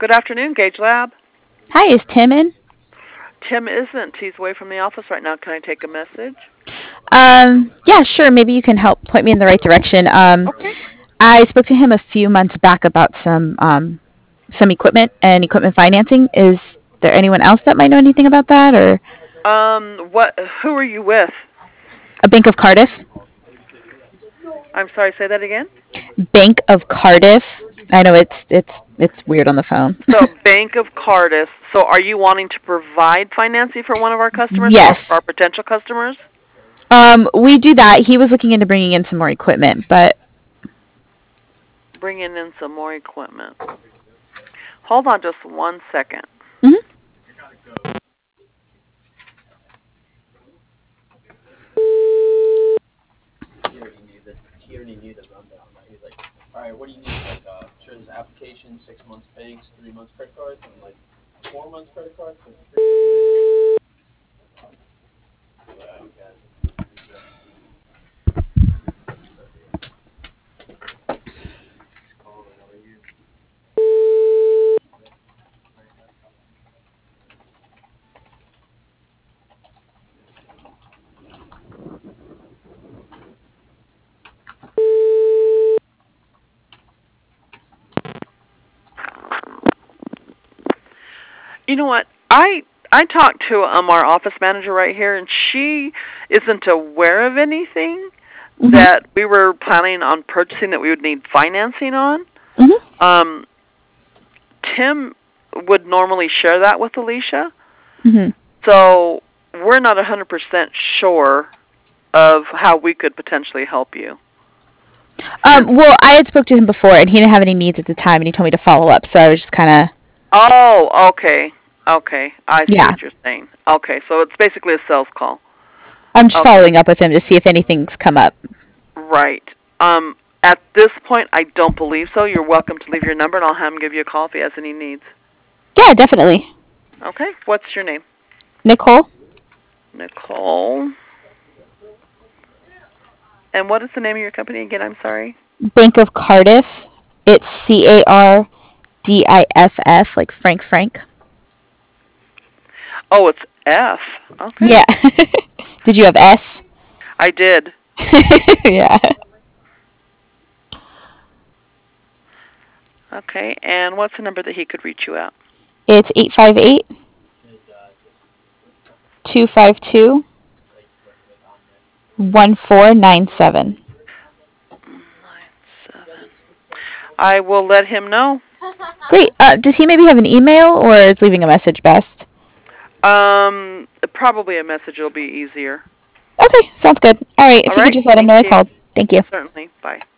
Good afternoon, Gage Lab. Hi, is Tim in? Tim isn't. He's away from the office right now. Can I take a message? Yeah, sure. Maybe you can help point me in the right direction. Okay. I spoke to him a few months back about some equipment and equipment financing. Is there anyone else that might know anything about that, or What? Who are you with? a Bank of Cardiff? I'm sorry. Say that again. Bank of Cardiff. I know it's weird on the phone. So, Bank of Cardiff. So, are you wanting to provide financing for one of our customers or for our Yes. potential customers? We do that. He was looking into bringing in some more equipment, but Bringing in some more equipment. Hold on just 1 second. mhm. He already knew the rundown. Right? He's like, all right, what do you need? Like, sure, there's application, 6 months banks, 3 months credit cards, and like 4 months credit cards. Yeah, okay. You know what? I talked to our office manager right here, and she isn't aware of anything Mhm. that we were planning on purchasing that we would need financing on. Mhm. Um, Tim would normally share that with Alicia, Mhm. so we're not 100% sure of how we could potentially help you. Well, I had spoke to him before, and he didn't have any needs at the time, and he told me to follow up. So I was just kind of Oh, okay. Okay, I see yeah. what you're saying. Okay, so it's basically a sales call. I'm just Okay, following up with him to see if anything's come up. right. At this point, I don't believe so. You're welcome to leave your number, and I'll have him give you a call if he has any needs. Yeah, definitely. Okay, what's your name? Nicole, Nicole. And what is the name of your company again? I'm sorry. Bank of Cardiff. It's Cardiff, like Frank. Oh, it's F. Okay, Yeah. Did you have S? I did. Yeah. Okay, and what's the number that he could reach you at? It's 858 252 1497. 9-7. I will let him know. Great. Does he maybe have an email, or is leaving a message best? Probably a message will be easier. Okay, sounds good. All right, All if you could right, just let him thank know I you. called. Thank you. Certainly. Bye.